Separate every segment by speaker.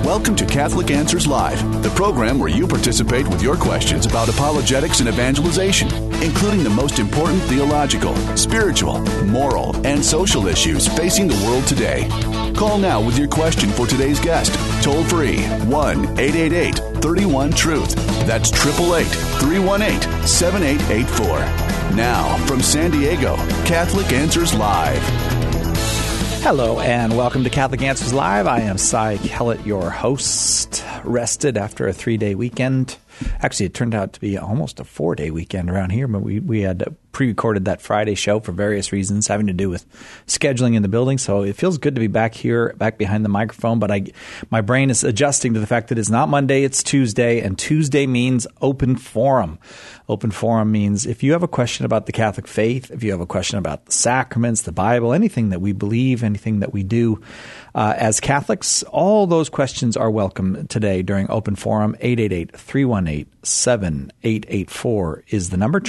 Speaker 1: Welcome to Catholic Answers Live, the program where you participate with your questions about apologetics and evangelization, including the most important theological, spiritual, moral, and social issues facing the world today. Call now with your question for today's guest. Toll free 1-888-31-TRUTH. That's 888-318-7884. Now, from San Diego, Catholic Answers Live.
Speaker 2: Hello and welcome to Catholic Answers Live. I am Cy Kellett, your host, rested after a 3-day weekend. Actually, it turned out to be almost a 4-day weekend around here, but we had pre-recorded that Friday show for various reasons having to do with scheduling in the building. So it feels good to be back here, back behind the microphone. But my brain is adjusting to the fact that it's not Monday, it's Tuesday, and Tuesday means open forum. Open forum means if you have a question about the Catholic faith, if you have a question about the sacraments, the Bible, anything that we believe, anything that we do as Catholics, all those questions are welcome today during open forum. 888-318-7884 is the number.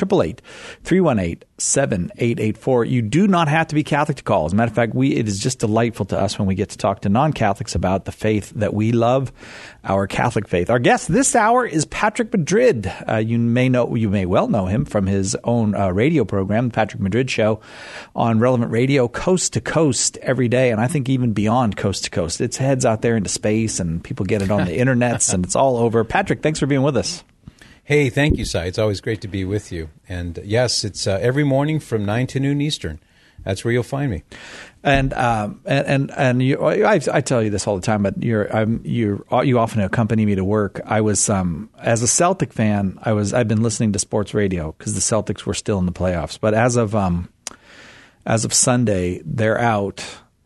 Speaker 2: 888-318-7884. You do not have to be Catholic to call. As a matter of fact, it is just delightful to us when we get to talk to non-Catholics about the faith that we love, our Catholic faith. Our guest this hour is Patrick Madrid. You may well know him from his own radio program, the Patrick Madrid Show, on Relevant Radio, coast to coast every day, and I think even beyond coast to coast. It heads out there into space, and people get it on the internets, and it's all over. Patrick, thanks for being with us.
Speaker 3: Hey, thank you, Cy. It's always great to be with you. And yes, it's every morning from 9 to noon Eastern. That's where you'll find me.
Speaker 2: And you, I tell you this all the time, but you often accompany me to work. I was as a Celtic fan, I've been listening to sports radio because the Celtics were still in the playoffs. But as of Sunday, they're out.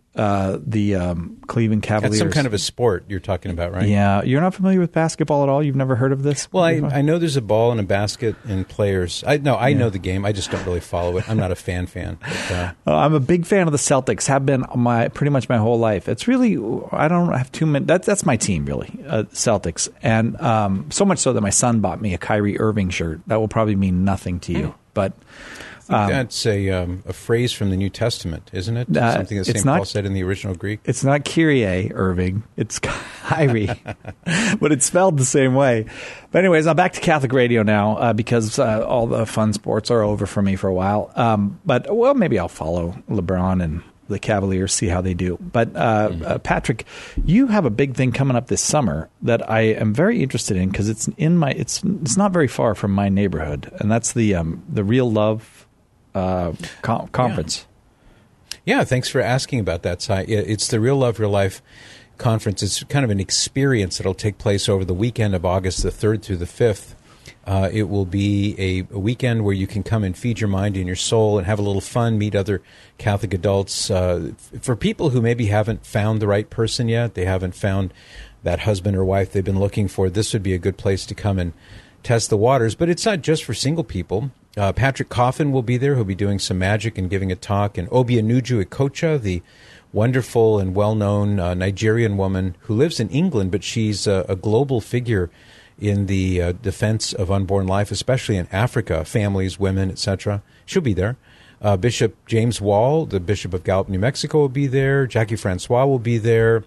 Speaker 2: The Cleveland Cavaliers.
Speaker 3: That's some kind of a sport you're talking about, right?
Speaker 2: Yeah. You're not familiar with basketball at all? You've never heard of this?
Speaker 3: Well, I know there's a ball and a basket and players. I know the game. I just don't really follow it. I'm not a fan. But,
Speaker 2: I'm a big fan of the Celtics. Have been pretty much my whole life. It's really, I don't have too many. That's my team, really, Celtics. And so much so that my son bought me a Kyrie Irving shirt. That will probably mean nothing to you. But
Speaker 3: that's a phrase from the New Testament, isn't it? Something that St. Paul said in the original Greek.
Speaker 2: It's not Kyrie Irving. It's Kyrie. But it's spelled the same way. But anyways, I'm back to Catholic radio now because all the fun sports are over for me for a while. But maybe I'll follow LeBron and the Cavaliers, see how they do. But Patrick, you have a big thing coming up this summer that I am very interested in because it's not very far from my neighborhood, and that's the Real Love conference.
Speaker 3: Yeah, thanks for asking about that, Cy. It's the Real Love, Real Life conference. It's kind of an experience that'll take place over the weekend of August the 3rd through the 5th. It will be a weekend where you can come and feed your mind and your soul and have a little fun, meet other Catholic adults. For people who maybe haven't found the right person yet, they haven't found that husband or wife they've been looking for, this would be a good place to come and test the waters. But it's not just for single people. Patrick Coffin will be there. He'll be doing some magic and giving a talk. And Obianuju Ikocha, the wonderful and well-known Nigerian woman who lives in England, but she's a global figure in the defense of unborn life, especially in Africa, families, women, etc. She'll be there. Bishop James Wall, the Bishop of Gallup, New Mexico, will be there. Jackie Francois will be there.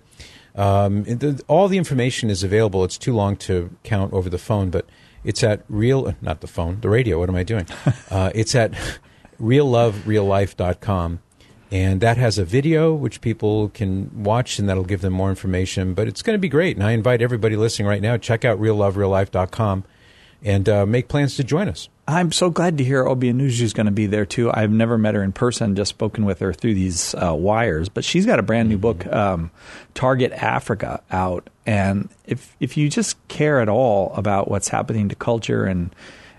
Speaker 3: All the information is available. It's too long to count over the phone, but it's at the radio. What am I doing? It's at reallovereallife.com. And that has a video which people can watch, and that'll give them more information. But it's going to be great. And I invite everybody listening right now, check out reallovereallife.com and make plans to join us.
Speaker 2: I'm so glad to hear Obianuju is going to be there, too. I've never met her in person, just spoken with her through these wires. But she's got a brand new book, Target Africa, out. And if you just care at all about what's happening to culture and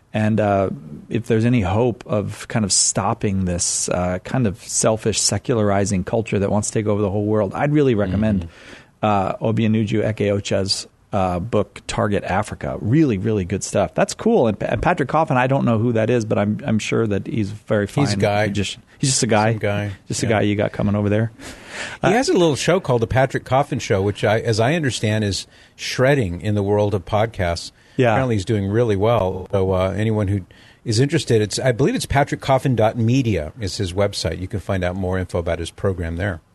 Speaker 2: if there's any hope of kind of stopping this kind of selfish, secularizing culture that wants to take over the whole world, I'd really recommend Obianuju Ikeocha's book, Target Africa. Really, really good stuff. That's cool. And Patrick Coffin, I don't know who that is, but I'm sure that he's very fine.
Speaker 3: He's a guy.
Speaker 2: He's just a guy.
Speaker 3: Some guy.
Speaker 2: Just a guy you got coming over there.
Speaker 3: He has a little show called The Patrick Coffin Show, which, as I understand, is shredding in the world of podcasts.
Speaker 2: Yeah.
Speaker 3: Apparently he's doing really well. So anyone who is interested, I believe it's patrickcoffin.media is his website. You can find out more info about his program there.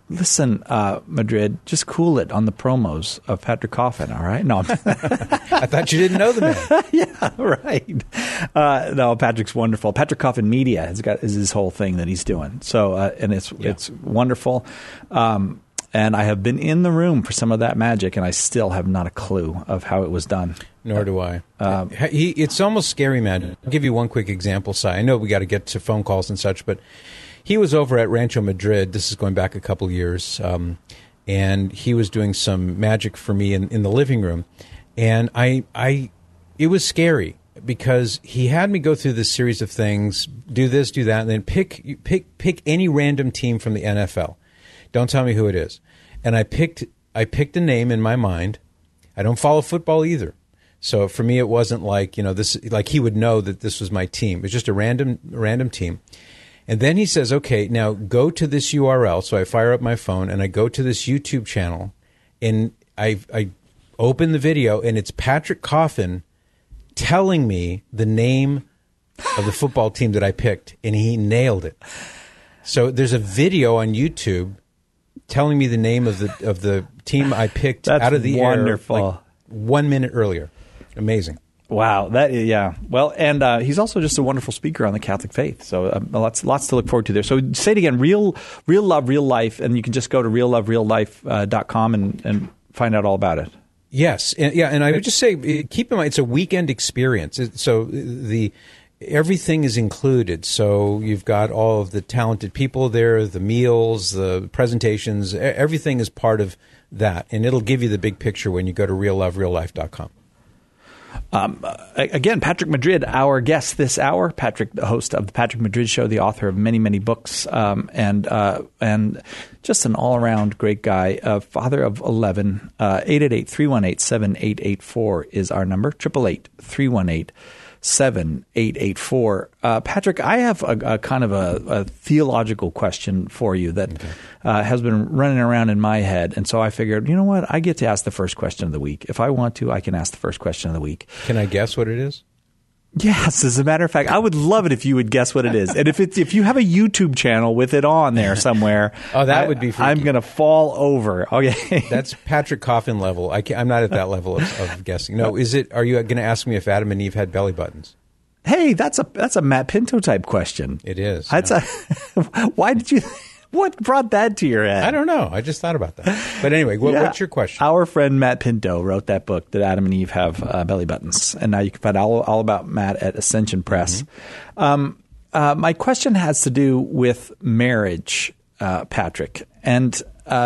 Speaker 2: listen, Madrid, just cool it on the promos of Patrick Coffin, all right? No.
Speaker 3: I thought you didn't know the man.
Speaker 2: Yeah, right. No, Patrick's wonderful. Patrick Coffin Media is his whole thing that he's doing. So, and it's wonderful. And I have been in the room for some of that magic, and I still have not a clue of how it was done.
Speaker 3: Nor do I. It's almost scary, man. I'll give you one quick example, Si. I know we got to get to phone calls and such, but he was over at Rancho Madrid. This is going back a couple years, and he was doing some magic for me in the living room, and it was scary because he had me go through this series of things, do this, do that, and then pick any random team from the NFL. Don't tell me who it is. And I picked a name in my mind. I don't follow football either. So for me, it wasn't like, this, like he would know that this was my team. It was just a random team. And then he says, okay, now go to this URL. So I fire up my phone and I go to this YouTube channel and I open the video and it's Patrick Coffin telling me the name of the football team that I picked, and he nailed it. So there's a video on YouTube telling me the name of the team I picked out of the
Speaker 2: wonderful.
Speaker 3: air like 1 minute earlier. Amazing.
Speaker 2: Wow. Yeah. Well, and he's also just a wonderful speaker on the Catholic faith. So lots to look forward to there. So say it again, Real Love, Real Life, and you can just go to reallovereallife.com and find out all about it.
Speaker 3: Yes. And I would just say, keep in mind, it's a weekend experience. So everything is included. So you've got all of the talented people there, the meals, the presentations, everything is part of that. And it'll give you the big picture when you go to reallovereallife.com.
Speaker 2: Again, Patrick Madrid, our guest this hour. Patrick, the host of the Patrick Madrid Show, the author of many, many books, and just an all-around great guy. Father of 11. 888-318-7884 is our number. 888-318-7884. Patrick, I have a kind of a theological question for you that has been running around in my head. And so I figured, you know what? I get to ask the first question of the week. If I want to, I can ask the first question of the week.
Speaker 3: Can I guess what it is?
Speaker 2: Yes, as a matter of fact, I would love it if you would guess what it is. And if you have a YouTube channel with it on there somewhere,
Speaker 3: that would be freaky.
Speaker 2: I'm going to fall over. Okay.
Speaker 3: That's Patrick Coffin level. I'm not at that level of guessing. No, are you going to ask me if Adam and Eve had belly buttons?
Speaker 2: Hey, that's a Matt Pinto type question.
Speaker 3: It is.
Speaker 2: Why did you? What brought that to your head?
Speaker 3: I don't know. I just thought about that. But anyway, what's your question?
Speaker 2: Our friend Matt Pinto wrote that book, that Adam and Eve have belly buttons. And now you can find all about Matt at Ascension Press. Mm-hmm. My question has to do with marriage, Patrick. And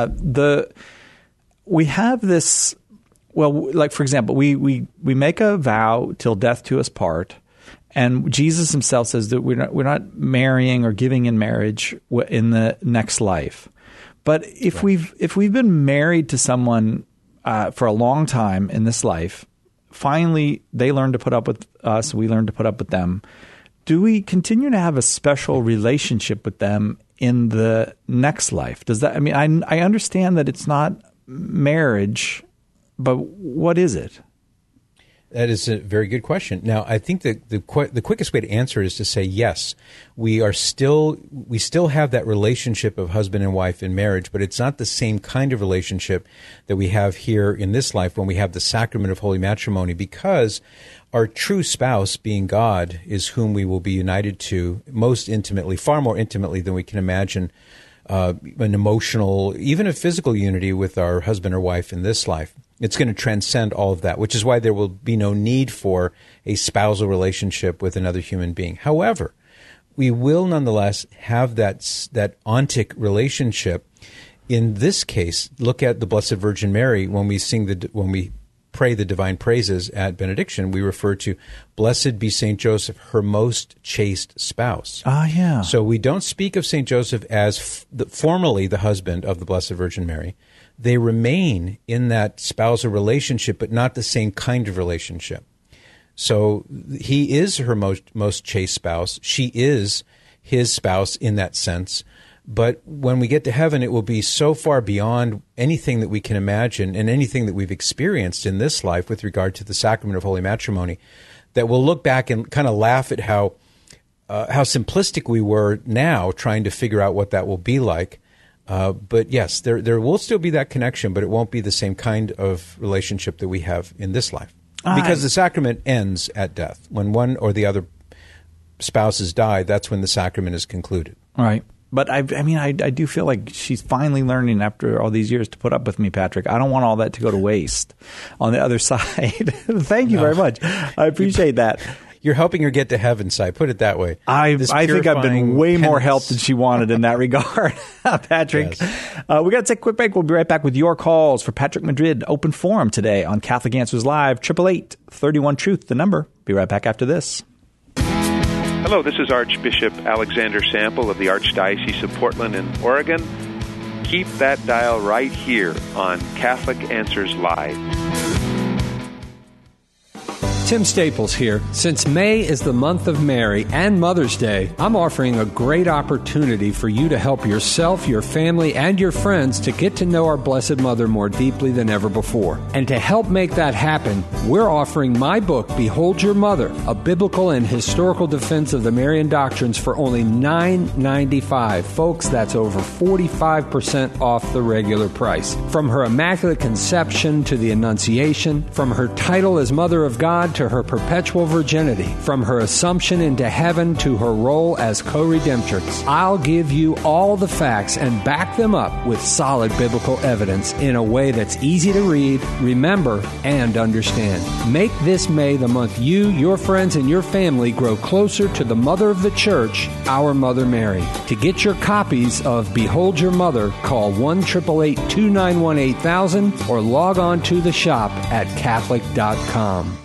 Speaker 2: we have this, well, like, for example, we make a vow till death do us part. And Jesus himself says that we're not marrying or giving in marriage in the next life. But if we've been married to someone for a long time in this life, finally they learn to put up with us, we learn to put up with them. Do we continue to have a special relationship with them in the next life? Does that? I mean, I understand that it's not marriage, but what is it?
Speaker 3: That is a very good question. Now, I think that the quickest way to answer it is to say yes. We still have that relationship of husband and wife in marriage, but it's not the same kind of relationship that we have here in this life when we have the sacrament of holy matrimony, because our true spouse, being God, is whom we will be united to most intimately, far more intimately than we can imagine an emotional, even a physical unity with our husband or wife in this life. It's going to transcend all of that, which is why there will be no need for a spousal relationship with another human being. However, we will nonetheless have that ontic relationship. In this case, look at the Blessed Virgin Mary. When we pray the divine praises at benediction, we refer to "Blessed be Saint Joseph, her most chaste spouse."
Speaker 2: Ah, yeah.
Speaker 3: So we don't speak of Saint Joseph as formally the husband of the Blessed Virgin Mary. They remain in that spousal relationship, but not the same kind of relationship. So he is her most chaste spouse. She is his spouse in that sense. But when we get to heaven, it will be so far beyond anything that we can imagine and anything that we've experienced in this life with regard to the sacrament of holy matrimony, that we'll look back and kind of laugh at how simplistic we were now trying to figure out what that will be like. But yes, there will still be that connection, but it won't be the same kind of relationship that we have in this life. Because the sacrament ends at death. When one or the other spouses die, that's when the sacrament is concluded.
Speaker 2: All right. But I do feel like she's finally learning after all these years to put up with me, Patrick. I don't want all that to go to waste on the other side. Thank you very much. I appreciate that.
Speaker 3: You're helping her get to heaven, Si. Put it that way.
Speaker 2: I think I've been way more help than she wanted in that regard, Patrick. Yes. We got to take a quick break. We'll be right back with your calls for Patrick Madrid Open Forum today on Catholic Answers Live. 888-31-TRUTH, the number. Be right back after this.
Speaker 4: Hello, this is Archbishop Alexander Sample of the Archdiocese of Portland in Oregon. Keep that dial right here on Catholic Answers Live.
Speaker 5: Tim Staples here. Since May is the month of Mary and Mother's Day, I'm offering a great opportunity for you to help yourself, your family, and your friends to get to know our Blessed Mother more deeply than ever before. And to help make that happen, we're offering my book, Behold Your Mother, a biblical and historical defense of the Marian doctrines for only $9.95. Folks, that's over 45% off the regular price. From her Immaculate Conception to the Annunciation, from her title as Mother of God to her perpetual virginity, from her assumption into heaven to her role as co-redemptrix, I'll give you all the facts and back them up with solid biblical evidence in a way that's easy to read, remember, and understand. Make this May the month you, your friends, and your family grow closer to the Mother of the Church, our Mother Mary. To get your copies of Behold Your Mother, call 1-888-291-8000 or log on to the shop at Catholic.com.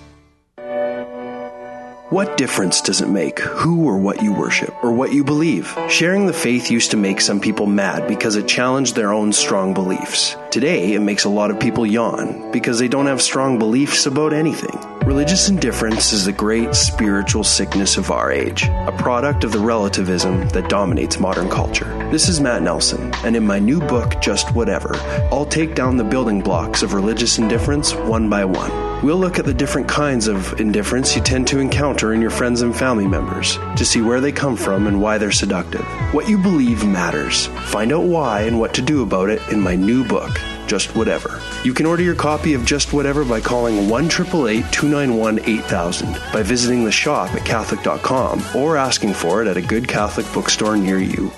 Speaker 6: What difference does it make who or what you worship or what you believe? Sharing the faith used to make some people mad because it challenged their own strong beliefs. Today, it makes a lot of people yawn because they don't have strong beliefs about anything. Religious indifference is the great spiritual sickness of our age, a product of the relativism that dominates modern culture. This is Matt Nelson, and in my new book, Just Whatever, I'll take down the building blocks of religious indifference one by one. We'll look at the different kinds of indifference you tend to encounter in your friends and family members to see where they come from and why they're seductive. What you believe matters. Find out why and what to do about it in my new book, Just Whatever. You can order your copy of Just Whatever by calling 1-888-291-8000, by visiting the shop at Catholic.com, or asking for it at a good Catholic bookstore near you.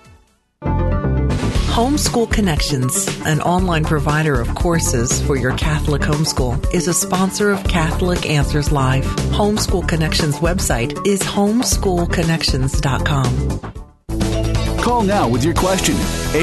Speaker 7: Homeschool Connections, an online provider of courses for your Catholic homeschool, is a sponsor of Catholic Answers Live. Homeschool Connections website is homeschoolconnections.com.
Speaker 1: Call now with your question,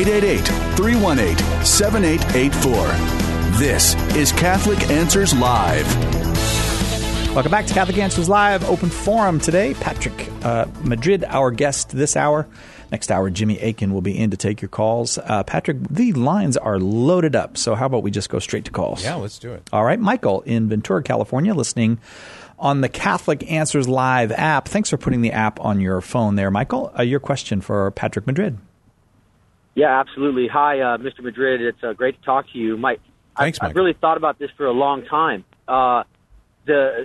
Speaker 1: 888-318-7884. This is Catholic Answers Live.
Speaker 2: Welcome back to Catholic Answers Live, Open Forum today. Patrick Madrid, our guest this hour. Next hour, Jimmy Akin will be in to take your calls. Patrick, the lines are loaded up, so how about we just go straight to calls?
Speaker 3: Yeah, let's do it.
Speaker 2: All right. Michael in Ventura, California, listening on the Catholic Answers Live app. Thanks for putting the app on your phone there, Michael. Your question for Patrick Madrid.
Speaker 8: Yeah, absolutely. Hi, Mr. Madrid. It's great to talk to you.
Speaker 3: Thanks, Mike.
Speaker 8: I've really thought about this for a long time. The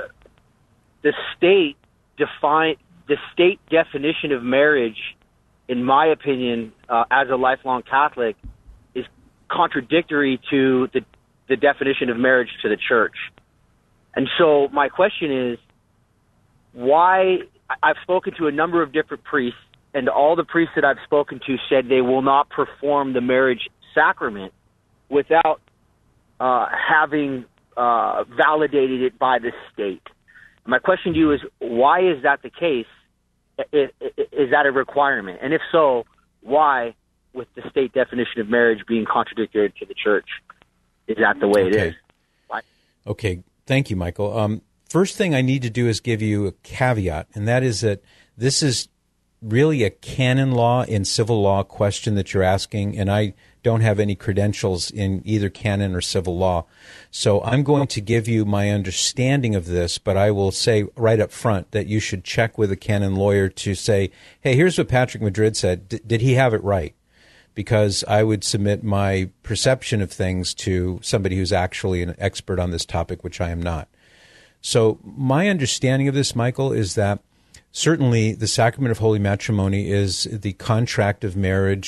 Speaker 8: state definition of marriage, in my opinion, as a lifelong Catholic, is contradictory to the definition of marriage to the Church. And so my question is, why? I've spoken to a number of different priests, and all the priests that I've spoken to said they will not perform the marriage sacrament without having validated it by the state. My question to you is, why is that the case? Is that a requirement? And if so, why, with the state definition of marriage being contradictory to the Church, is that the way it is? Why?
Speaker 3: Okay. Thank you, Michael. First thing I need to do is give you a caveat, and that is that this is really a canon law in civil law question that you're asking, and I don't have any credentials in either canon or civil law. So I'm going to give you my understanding of this, but I will say right up front that you should check with a canon lawyer to say, hey, here's what Patrick Madrid said. Did he have it right? Because I would submit my perception of things to somebody who's actually an expert on this topic, which I am not. So my understanding of this, Michael, is that certainly the sacrament of holy matrimony is the contract of marriage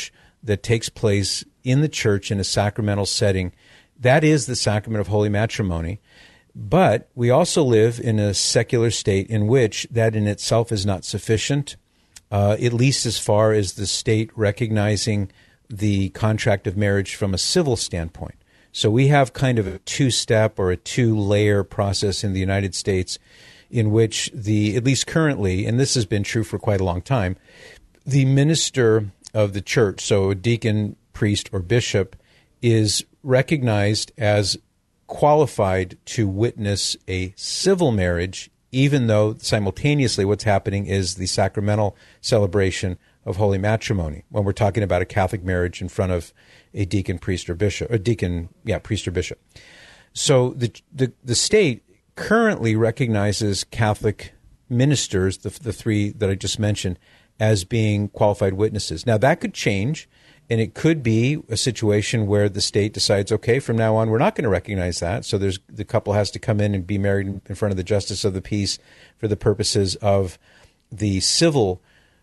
Speaker 3: that takes place in the church in a sacramental setting. That is the sacrament of holy matrimony. But we also live in a secular state in which that in itself is not sufficient, at least as far as the state recognizing the contract of marriage from a civil standpoint. So we have kind of a two-step or a two-layer process in the United States in which at least currently, and this has been true for quite a long time, the minister of the church, so a deacon, priest, or bishop, is recognized as qualified to witness a civil marriage, even though simultaneously what's happening is the sacramental celebration of holy matrimony when we're talking about a Catholic marriage in front of a deacon, priest, or bishop, priest or bishop. So the state currently recognizes Catholic ministers, the three that I just mentioned, as being qualified witnesses. Now, that could change, and it could be a situation where the state decides, okay, from now on, we're not going to recognize that. So the couple has to come in and be married in front of the justice of the peace for the purposes of the civil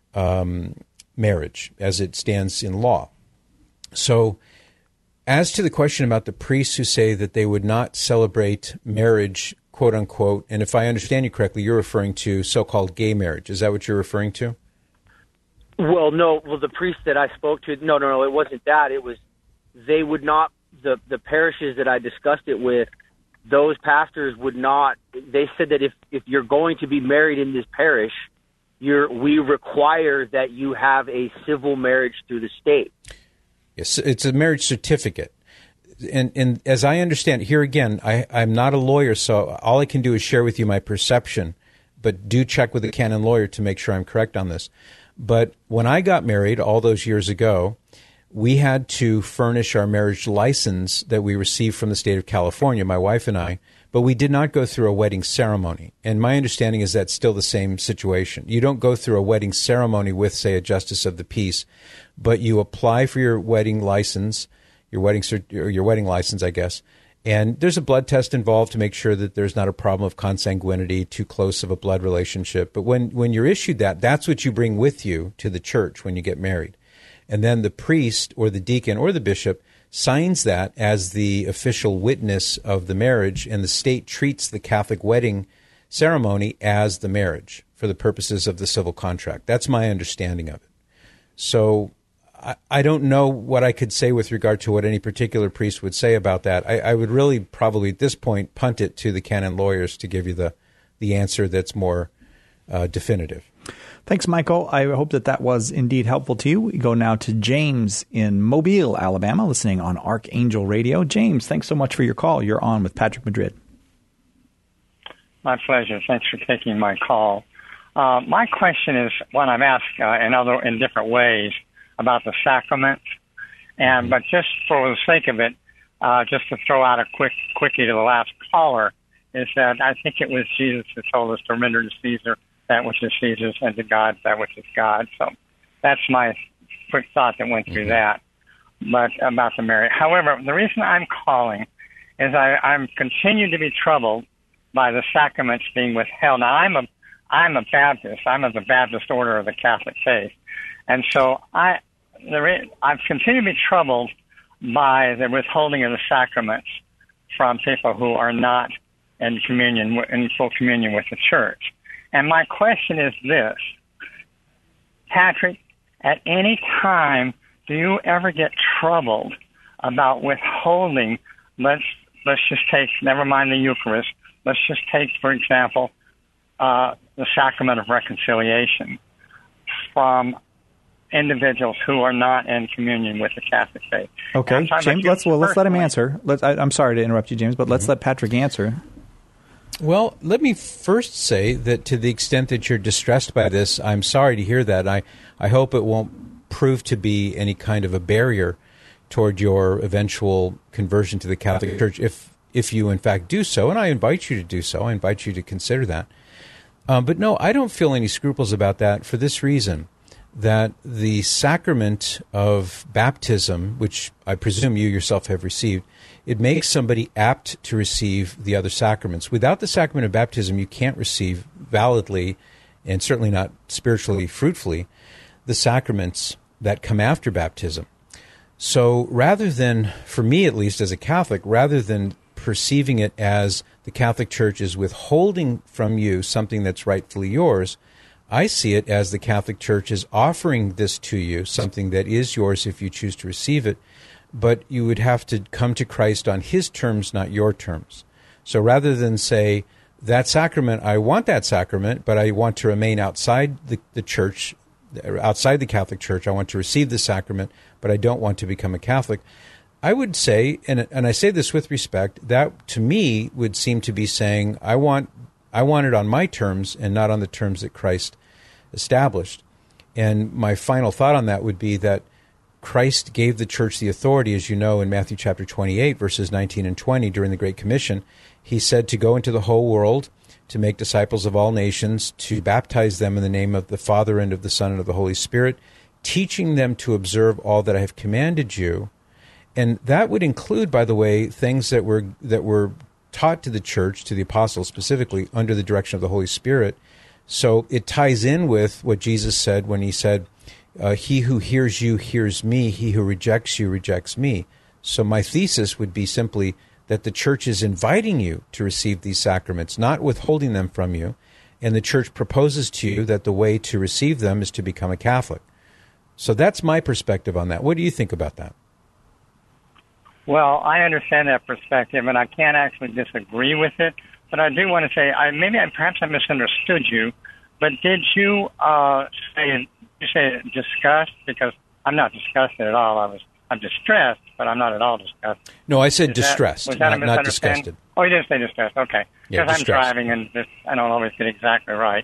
Speaker 3: marriage as it stands in law. So as to the question about the priests who say that they would not celebrate marriage, quote unquote, and if I understand you correctly, you're referring to so-called gay marriage. Is that what you're referring to?
Speaker 8: Well, no. Well, the priest that I spoke to, no, it wasn't that. It was they would not, the parishes that I discussed it with, those pastors would not, they said that if you're going to be married in this parish, we require that you have a civil marriage through the state.
Speaker 3: Yes, it's a marriage certificate. And as I understand, here again, I'm not a lawyer, so all I can do is share with you my perception, but do check with a canon lawyer to make sure I'm correct on this. But when I got married all those years ago, we had to furnish our marriage license that we received from the state of California, my wife and I, but we did not go through a wedding ceremony. And my understanding is that's still the same situation. You don't go through a wedding ceremony with, say, a justice of the peace, but you apply for your wedding license, your wedding license, I guess, and there's a blood test involved to make sure that there's not a problem of consanguinity, too close of a blood relationship. But when you're issued that, that's what you bring with you to the church when you get married. And then the priest or the deacon or the bishop signs that as the official witness of the marriage, and the state treats the Catholic wedding ceremony as the marriage for the purposes of the civil contract. That's my understanding of it. So I don't know what I could say with regard to what any particular priest would say about that. I would really probably at this point punt it to the canon lawyers to give you the answer that's more definitive.
Speaker 2: Thanks, Michael. I hope that was indeed helpful to you. We go now to James in Mobile, Alabama, listening on Archangel Radio. James, thanks so much for your call. You're on with Patrick Madrid.
Speaker 9: My pleasure. Thanks for taking my call. My question is one I've asked in different ways about the sacraments, but just for the sake of it, just to throw out a quickie to the last caller, is that I think it was Jesus who told us to render to Caesar that which is Caesar's and to God that which is God. So that's my quick thought that went through that. But about the marriage. However, the reason I'm calling is I'm continue to be troubled by the sacraments being withheld. Now I'm a Baptist. I'm of the Baptist order of the Catholic faith, and so I've continued to be troubled by the withholding of the sacraments from people who are not in full communion with the church. And my question is this, Patrick, at any time do you ever get troubled about withholding, let's just take, never mind the Eucharist, let's just take, for example, the sacrament of reconciliation from individuals who are not in communion with the Catholic faith?
Speaker 2: Okay, James, let's let him answer. I'm sorry to interrupt you, James, but let's let Patrick answer.
Speaker 3: Well, let me first say that to the extent that you're distressed by this, I'm sorry to hear that. I hope it won't prove to be any kind of a barrier toward your eventual conversion to the Catholic Church, if you in fact do so, and I invite you to do so. I invite you to consider that. But no, I don't feel any scruples about that for this reason, that the sacrament of baptism, which I presume you yourself have received, it makes somebody apt to receive the other sacraments. Without the sacrament of baptism, you can't receive validly, and certainly not spiritually fruitfully, the sacraments that come after baptism. So rather than, for me at least as a Catholic, rather than perceiving it as the Catholic Church is withholding from you something that's rightfully yours, I see it as the Catholic Church is offering this to you, something that is yours if you choose to receive it, but you would have to come to Christ on His terms, not your terms. So rather than say, that sacrament, I want that sacrament, but I want to remain outside the church, outside the Catholic Church, I want to receive the sacrament, but I don't want to become a Catholic, I would say, and I say this with respect, that to me would seem to be saying, I want it on my terms and not on the terms that Christ established. And my final thought on that would be that Christ gave the church the authority, as you know, in Matthew chapter 28, verses 19 and 20, during the Great Commission. He said to go into the whole world, to make disciples of all nations, to baptize them in the name of the Father and of the Son and of the Holy Spirit, teaching them to observe all that I have commanded you. And that would include, by the way, things that were taught to the church, to the apostles specifically, under the direction of the Holy Spirit. So it ties in with what Jesus said when He said, he who hears you hears me, he who rejects you rejects me. So my thesis would be simply that the church is inviting you to receive these sacraments, not withholding them from you, and the church proposes to you that the way to receive them is to become a Catholic. So that's my perspective on that. What do you think about that?
Speaker 9: Well, I understand that perspective, and I can't actually disagree with it. But I do want to say, perhaps I misunderstood you. But did you say disgust? Because I'm not disgusted at all. I'm distressed, but I'm not at all disgusted.
Speaker 3: No, I said distressed,
Speaker 9: was that
Speaker 3: not disgusted.
Speaker 9: Oh, you did say distressed. Okay, because I'm driving and I don't always get exactly right.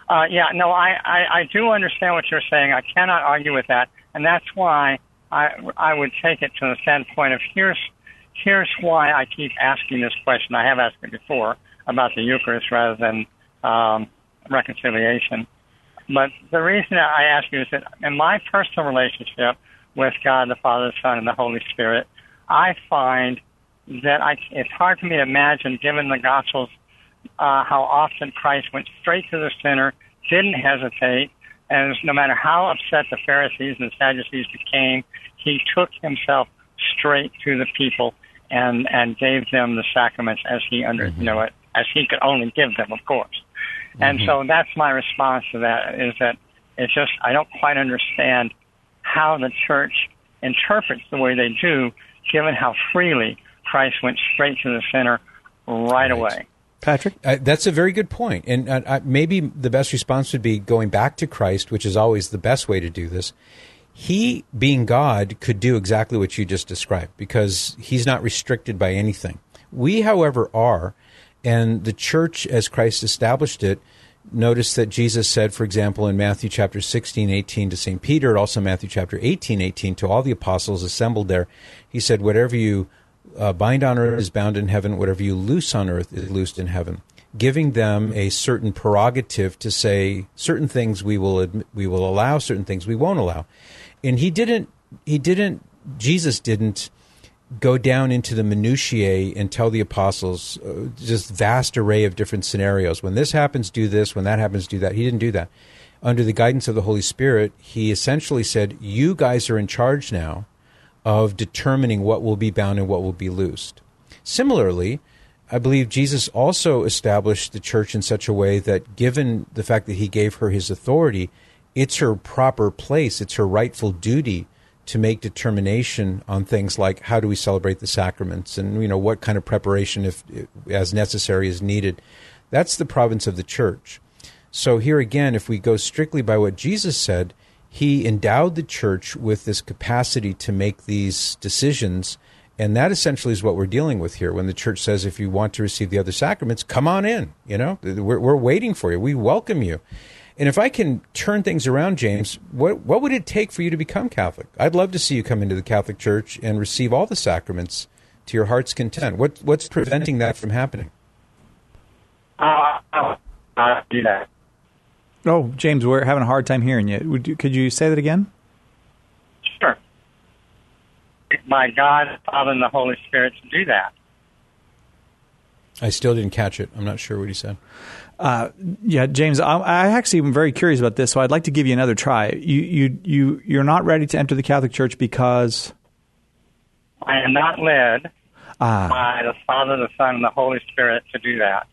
Speaker 9: I do understand what you're saying. I cannot argue with that, and that's why I would take it to the standpoint of here's why I keep asking this question. I have asked it before about the Eucharist rather than reconciliation. But the reason I ask you is that in my personal relationship with God, the Father, the Son, and the Holy Spirit, I find that it's hard for me to imagine, given the Gospels, how often Christ went straight to the sinner, didn't hesitate, and no matter how upset the Pharisees and the Sadducees became, He took Himself straight to the people and gave them the sacraments as He as He could only give them, of course. Mm-hmm. And so that's my response to that, is that it's just I don't quite understand how the church interprets the way they do, given how freely Christ went straight to the sinner right away.
Speaker 2: Patrick?
Speaker 3: That's a very good point. And maybe the best response would be going back to Christ, which is always the best way to do this. He, being God, could do exactly what you just described because He's not restricted by anything. We, however, are. And the church, as Christ established it, notice that Jesus said, for example, in Matthew chapter 16:18 to St. Peter, also Matthew chapter 18:18 to all the apostles assembled there, He said, whatever you bind on earth is bound in heaven, whatever you loose on earth is loosed in heaven, giving them a certain prerogative to say certain things we will allow, certain things we won't allow. And Jesus didn't go down into the minutiae and tell the apostles just vast array of different scenarios. When this happens, do this. When that happens, do that. He didn't do that. Under the guidance of the Holy Spirit, He essentially said, you guys are in charge now of determining what will be bound and what will be loosed. Similarly, I believe Jesus also established the church in such a way that given the fact that He gave her His authority, it's her proper place, it's her rightful duty to make determination on things like how do we celebrate the sacraments and what kind of preparation, if as necessary, is needed. That's the province of the church. So here again, if we go strictly by what Jesus said, He endowed the church with this capacity to make these decisions, and that essentially is what we're dealing with here. When the church says, if you want to receive the other sacraments, come on in. We're waiting for you. We welcome you. And if I can turn things around, James, what would it take for you to become Catholic? I'd love to see you come into the Catholic Church and receive all the sacraments to your heart's content. What's preventing that from happening?
Speaker 9: I'll do that.
Speaker 2: Oh, James, we're having a hard time hearing you. Could you say that again?
Speaker 9: Sure. By God, the Father, and the Holy Spirit to do that.
Speaker 3: I still didn't catch it. I'm not sure what he said.
Speaker 2: James, I actually am very curious about this, so I'd like to give you another try. You're not ready to enter the Catholic Church because?
Speaker 9: I am not led by the Father, the Son, and the Holy Spirit to do that.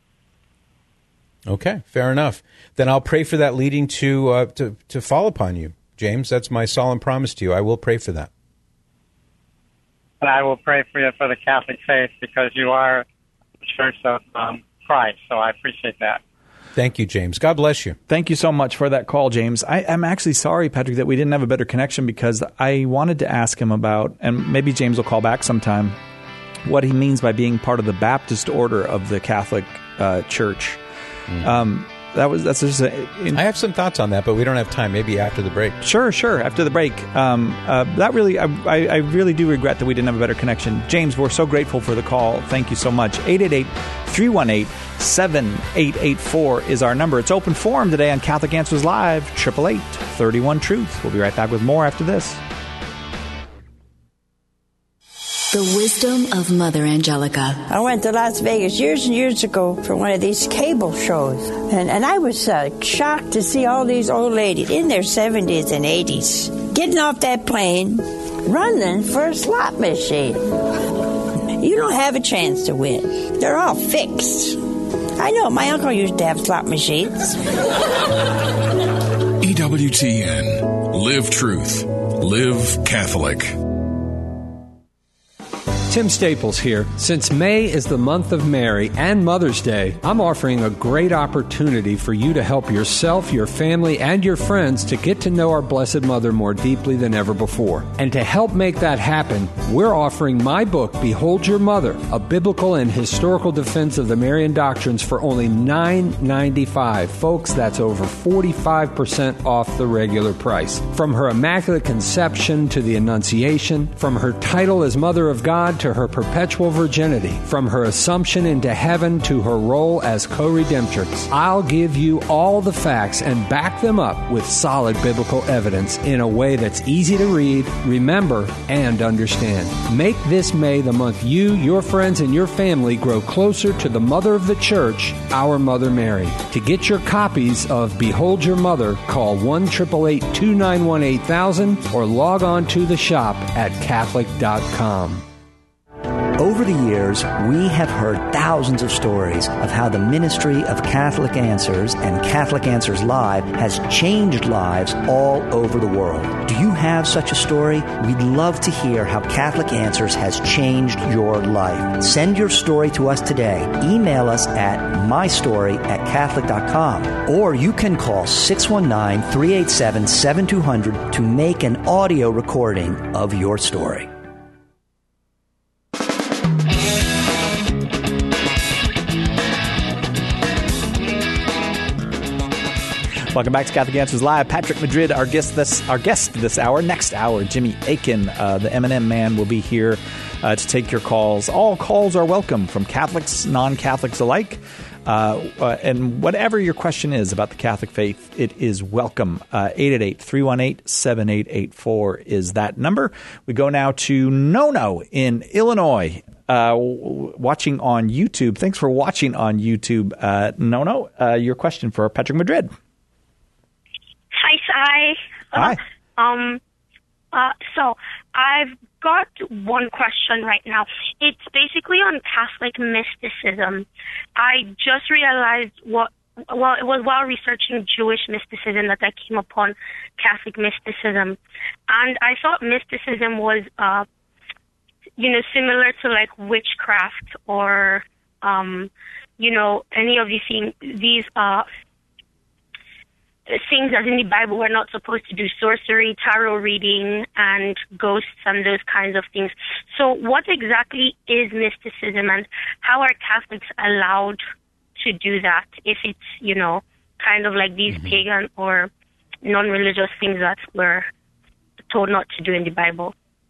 Speaker 3: Okay, fair enough. Then I'll pray for that leading to fall upon you, James. That's my solemn promise to you. I will pray for that.
Speaker 9: And I will pray for you for the Catholic faith because you are the Church of Christ. So I appreciate that.
Speaker 3: Thank you, James. God bless you.
Speaker 2: Thank you so much for that call, James. I'm actually sorry, Patrick, that we didn't have a better connection because I wanted to ask him about, and maybe James will call back sometime, what he means by being part of the Baptist order of the Catholic Church. That's just I
Speaker 3: have some thoughts on that, but we don't have time. Maybe after the break.
Speaker 2: Sure. After the break. That really, I really do regret that we didn't have a better connection. James, we're so grateful for the call. Thank you so much. 888-318-7884 is our number. It's open forum today on Catholic Answers Live. 888-31-TRUTH. We'll be right back with more after this.
Speaker 10: The wisdom of Mother Angelica.
Speaker 11: I went to Las Vegas years and years ago for one of these cable shows. And I was shocked to see all these old ladies in their 70s and 80s getting off that plane, running for a slot machine. You don't have a chance to win. They're all fixed. I know, my uncle used to have slot machines.
Speaker 12: EWTN. Live truth. Live Catholic.
Speaker 5: Tim Staples here. Since May is the month of Mary and Mother's Day, I'm offering a great opportunity for you to help yourself, your family, and your friends to get to know our Blessed Mother more deeply than ever before. And to help make that happen, we're offering my book, Behold Your Mother, a biblical and historical defense of the Marian doctrines for only $9.95. Folks, that's over 45% off the regular price. From her Immaculate Conception to the Annunciation, from her title as Mother of God to her perpetual virginity, from her assumption into heaven to her role as co-redemptrix, I'll give you all the facts and back them up with solid biblical evidence in a way that's easy to read, remember, and understand. Make this May the month you, your friends, and your family grow closer to the Mother of the Church, our Mother Mary. To get your copies of Behold Your Mother, call 1-888-291-8000 or log on to the shop at Catholic.com.
Speaker 13: Over the years, we have heard thousands of stories of how the ministry of Catholic Answers and Catholic Answers Live has changed lives all over the world. Do you have such a story? We'd love to hear how Catholic Answers has changed your life. Send your story to us today. Email us at mystory@catholic.com, or you can call 619-387-7200 to make an audio recording of your story.
Speaker 2: Welcome back to Catholic Answers Live. Patrick Madrid, our guest this hour. Next hour, Jimmy Aiken, the M&M man, will be here to take your calls. All calls are welcome from Catholics, non-Catholics alike. And whatever your question is about the Catholic faith, it is welcome. 888-318-7884 is that number. We go now to Nono in Illinois, watching on YouTube. Thanks for watching on YouTube, Nono. Your question for Patrick Madrid.
Speaker 14: Hi, Sai.
Speaker 2: Hi.
Speaker 14: So I've got one question right now. It's basically on Catholic mysticism. I just realized it was while researching Jewish mysticism that I came upon Catholic mysticism. And I thought mysticism was, similar to like witchcraft or, any of these things as in the Bible we're not supposed to do sorcery, tarot reading, and ghosts and those kinds of things. So what exactly is mysticism, and how are Catholics allowed to do that if it's, kind of like these pagan or non-religious things that we're told not to do in the Bible?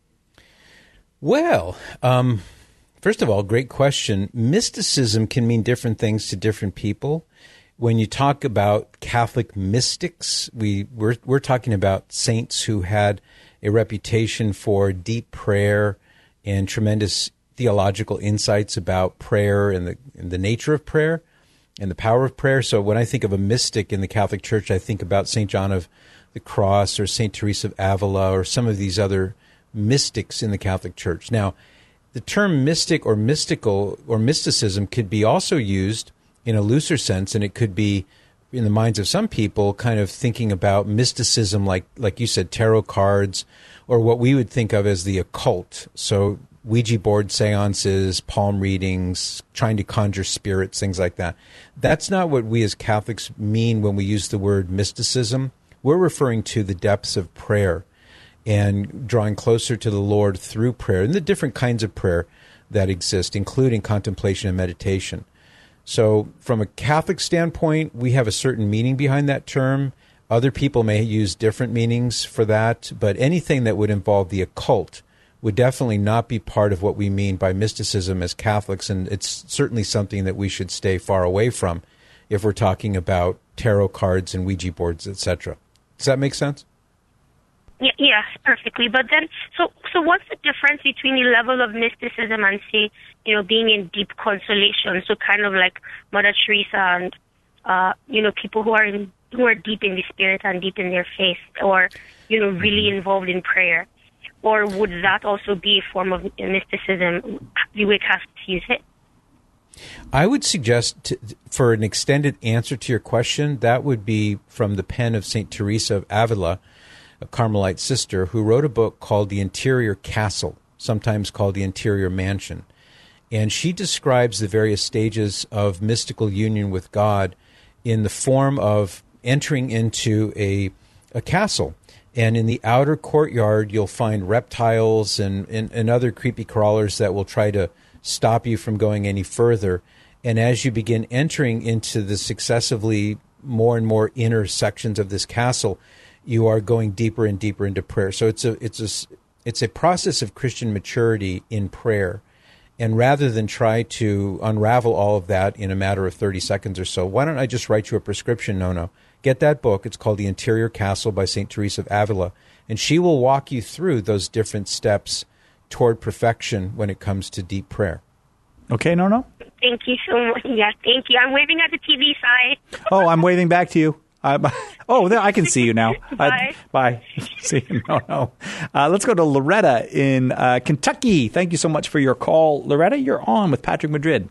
Speaker 3: Well, first of all, great question. Mysticism can mean different things to different people. When you talk about Catholic mystics, we're talking about saints who had a reputation for deep prayer and tremendous theological insights about prayer and the nature of prayer and the power of prayer. So when I think of a mystic in the Catholic Church, I think about St. John of the Cross or St. Teresa of Avila or some of these other mystics in the Catholic Church. Now, the term mystic or mystical or mysticism could be also used in a looser sense, and it could be, in the minds of some people, kind of thinking about mysticism like you said, tarot cards, or what we would think of as the occult. So Ouija board seances, palm readings, trying to conjure spirits, things like that. That's not what we as Catholics mean when we use the word mysticism. We're referring to the depths of prayer and drawing closer to the Lord through prayer and the different kinds of prayer that exist, including contemplation and meditation. So from a Catholic standpoint, we have a certain meaning behind that term. Other people may use different meanings for that, but anything that would involve the occult would definitely not be part of what we mean by mysticism as Catholics, and it's certainly something that we should stay far away from if we're talking about tarot cards and Ouija boards, etc. Does that make sense?
Speaker 14: Yes, perfectly. But then, so what's the difference between the level of mysticism and, say, being in deep consolation? So kind of like Mother Teresa and, people who are deep in the spirit and deep in their faith, or, really involved in prayer. Or would that also be a form of mysticism, the way Catholics use it?
Speaker 3: I would suggest, for an extended answer to your question, that would be from the pen of St. Teresa of Avila, a Carmelite sister, who wrote a book called The Interior Castle, sometimes called The Interior Mansion. And she describes the various stages of mystical union with God in the form of entering into a castle. And in the outer courtyard, you'll find reptiles and other creepy crawlers that will try to stop you from going any further. And as you begin entering into the successively more and more inner sections of this castle, you are going deeper and deeper into prayer. So it's a process of Christian maturity in prayer. And rather than try to unravel all of that in a matter of 30 seconds or so, why don't I just write you a prescription, Nono? Get that book. It's called The Interior Castle by St. Teresa of Avila. And she will walk you through those different steps toward perfection when it comes to deep prayer.
Speaker 2: Okay, Nono?
Speaker 14: Thank you so much. Yeah, thank you. I'm waving at the TV side.
Speaker 2: Oh, I'm waving back to you. There, I can see you now.
Speaker 14: Bye.
Speaker 2: Bye. See you. No. Let's go to Loretta in Kentucky. Thank you so much for your call. Loretta, you're on with Patrick Madrid.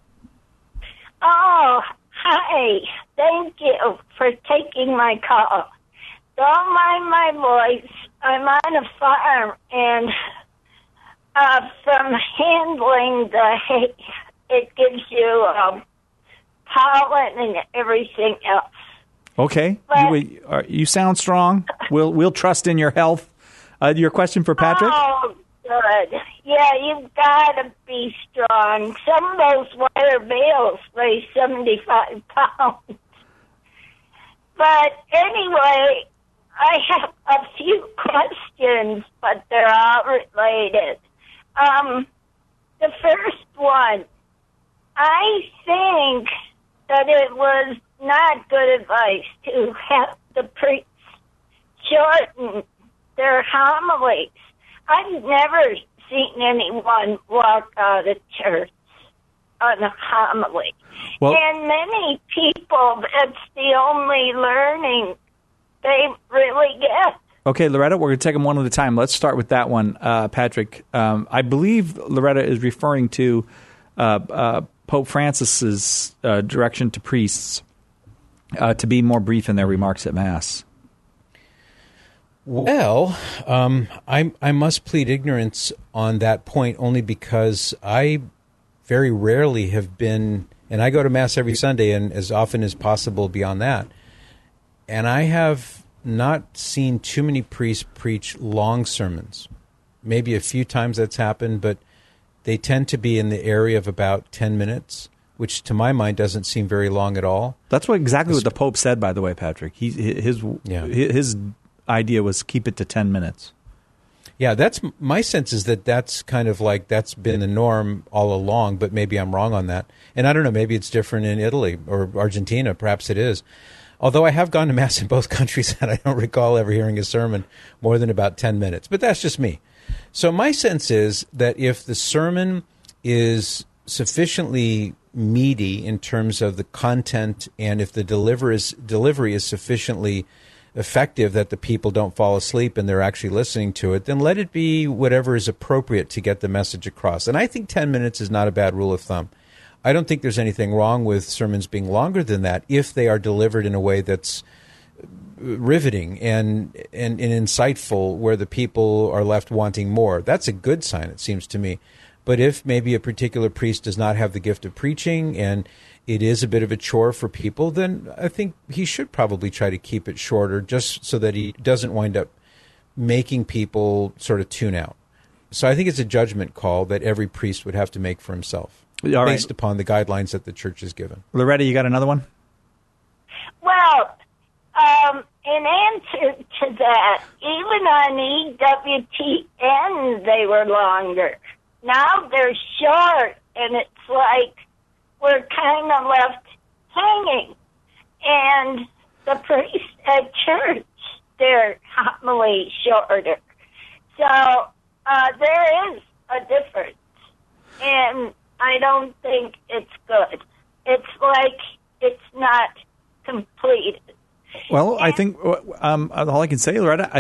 Speaker 15: Oh, hi. Thank you for taking my call. Don't mind my voice. I'm on a farm, and from handling the hay, it gives you pollen and everything else.
Speaker 2: Okay, you sound strong. We'll trust in your health. Your question for Patrick?
Speaker 15: Oh, good. Yeah, you've got to be strong. Some of those wire bales weigh 75 pounds. But anyway, I have a few questions, but they're all related. The first one, I think that it was not good advice to have the priests shorten their homilies. I've never seen anyone walk out of church on a homily.
Speaker 2: Well,
Speaker 15: and many people, that's the only learning they really get.
Speaker 2: Okay, Loretta, we're going to take them one at a time. Let's start with that one, Patrick. I believe Loretta is referring to Pope Francis's direction to priests to be more brief in their remarks at Mass.
Speaker 3: Well, I must plead ignorance on that point only because I very rarely have been, and I go to Mass every Sunday and as often as possible beyond that, and I have not seen too many priests preach long sermons. Maybe a few times that's happened, but they tend to be in the area of about 10 minutes, which to my mind doesn't seem very long at all.
Speaker 2: That's what the Pope said, by the way, Patrick. His idea was keep it to 10 minutes.
Speaker 3: Yeah, that's my sense is that's kind of like that's been the norm all along, but maybe I'm wrong on that. And I don't know, maybe it's different in Italy or Argentina. Perhaps it is. Although I have gone to Mass in both countries and I don't recall ever hearing a sermon more than about 10 minutes. But that's just me. So my sense is that if the sermon sufficiently meaty in terms of the content, and if the delivery is sufficiently effective that the people don't fall asleep and they're actually listening to it, then let it be whatever is appropriate to get the message across. And I think 10 minutes is not a bad rule of thumb. I don't think there's anything wrong with sermons being longer than that if they are delivered in a way that's riveting and insightful, where the people are left wanting more. That's a good sign, it seems to me. But if maybe a particular priest does not have the gift of preaching and it is a bit of a chore for people, then I think he should probably try to keep it shorter, just so that he doesn't wind up making people sort of tune out. So I think it's a judgment call that every priest would have to make for himself, based upon the guidelines that the church has given.
Speaker 2: Loretta, you got another one?
Speaker 15: Well, in answer to that, even on EWTN, they were longer. Now they're short, and it's like we're kind of left hanging. And the priests at church, their homily shorter. So there is a difference, and I don't think it's good. It's like it's not completed.
Speaker 2: Well, I think all I can say, Loretta,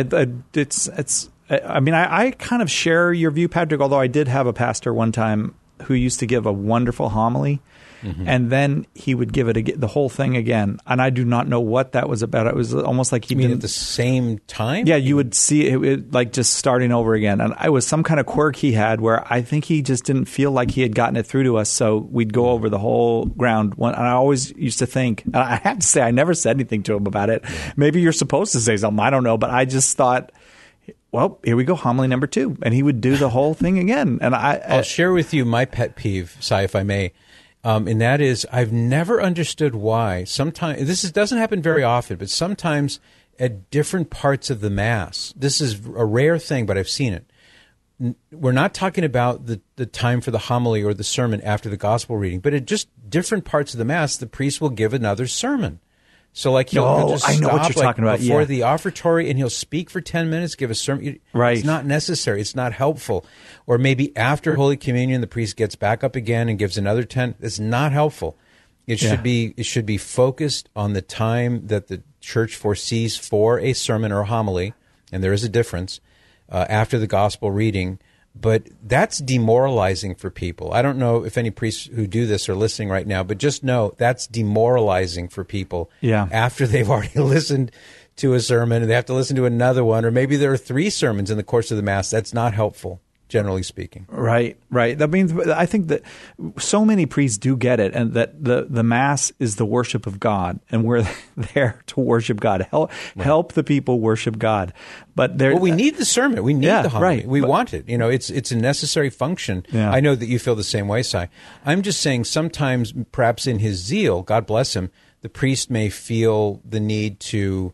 Speaker 2: I kind of share your view, Patrick, although I did have a pastor one time who used to give a wonderful homily, and then he would give it the whole thing again. And I do not know what that was about. It was almost like he did
Speaker 3: at the same time?
Speaker 2: Yeah, you would see it like just starting over again. And it was some kind of quirk he had where I think he just didn't feel like he had gotten it through to us, so we'd go over the whole ground. And I always used to think, and I have to say, I never said anything to him about it. Maybe you're supposed to say something. I don't know. But I just thought, well, here we go, homily number 2. And he would do the whole thing again. And
Speaker 3: I'll share with you my pet peeve, Si, if I may. And that is, I've never understood why sometimes, doesn't happen very often, but sometimes at different parts of the Mass, this is a rare thing, but I've seen it. We're not talking about the time for the homily or the sermon after the gospel reading, but at just different parts of the Mass, the priest will give another sermon. So like he'll just
Speaker 2: I know
Speaker 3: stop
Speaker 2: what you're talking about.
Speaker 3: before the offertory, and he'll speak for 10 minutes, give a sermon.
Speaker 2: Right.
Speaker 3: It's not necessary. It's not helpful. Or maybe after Holy Communion, the priest gets back up again and gives another 10. It's not helpful. It should be focused on the time that the church foresees for a sermon or a homily, and there is a difference after the gospel reading. But that's demoralizing for people. I don't know if any priests who do this are listening right now, but just know that's demoralizing for people.
Speaker 2: Yeah.
Speaker 3: After they've already listened to a sermon and they have to listen to another one, or maybe there are 3 sermons in the course of the Mass. That's not helpful, generally speaking.
Speaker 2: Right. That means I think that so many priests do get it, and that the Mass is the worship of God, and we're there to worship God. Help the people worship God. But
Speaker 3: we need the sermon. We need the homily.
Speaker 2: Right.
Speaker 3: We want it. It's a necessary function.
Speaker 2: Yeah.
Speaker 3: I know that you feel the same way, Si. I'm just saying sometimes, perhaps in his zeal, God bless him, the priest may feel the need to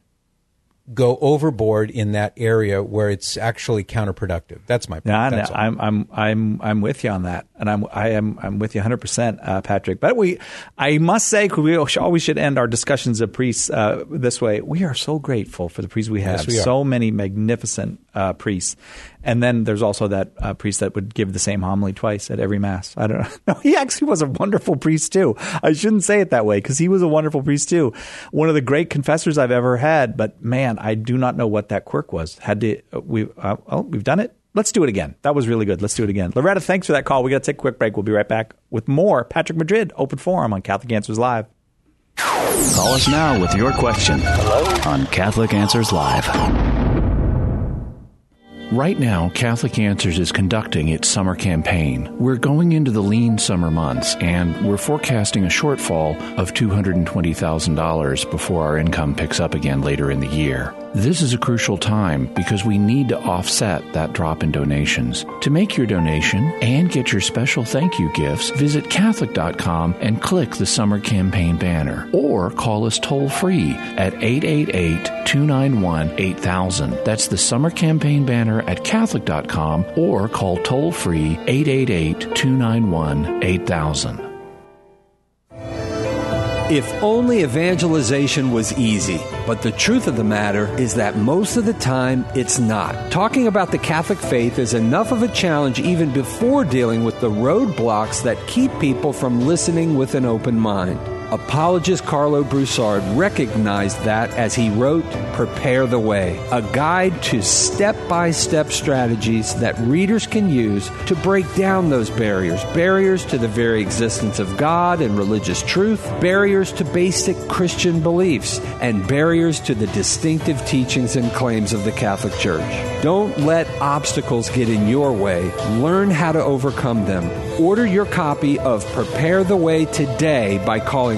Speaker 3: go overboard in that area where it's actually counterproductive. That's my point.
Speaker 2: I'm with you on that, and I'm with you 100%, Patrick. But I must say, we always should end our discussions of priests this way. We are so grateful for the priests we have.
Speaker 3: Yes, we are.
Speaker 2: So many magnificent priests, and then there's also that priest that would give the same homily twice at every Mass. I don't know. No, he actually was a wonderful priest too. I shouldn't say it that way, because he was a wonderful priest too. One of the great confessors I've ever had. But man, I do not know what that quirk was. We've done it. Let's do it again. That was really good. Let's do it again. Loretta, thanks for that call. We got to take a quick break. We'll be right back with more Patrick Madrid, Open Forum on Catholic Answers Live.
Speaker 1: Call us now with your question on Catholic Answers Live.
Speaker 16: Right now, Catholic Answers is conducting its summer campaign. We're going into the lean summer months, and we're forecasting a shortfall of $220,000 before our income picks up again later in the year. This is a crucial time because we need to offset that drop in donations. To make your donation and get your special thank you gifts, visit Catholic.com and click the Summer Campaign banner. Or call us toll-free at 888-291-8000. That's the Summer Campaign banner at Catholic.com, or call toll-free 888-291-8000.
Speaker 5: If only evangelization was easy. But the truth of the matter is that most of the time, it's not. Talking about the Catholic faith is enough of a challenge even before dealing with the roadblocks that keep people from listening with an open mind. Apologist Carlo Broussard recognized that as he wrote Prepare the Way, a guide to step-by-step strategies that readers can use to break down those barriers to the very existence of God and religious truth, barriers to basic Christian beliefs, and barriers to the distinctive teachings and claims of the Catholic Church. Don't let obstacles get in your way. Learn how to overcome them. Order your copy of Prepare the Way today by calling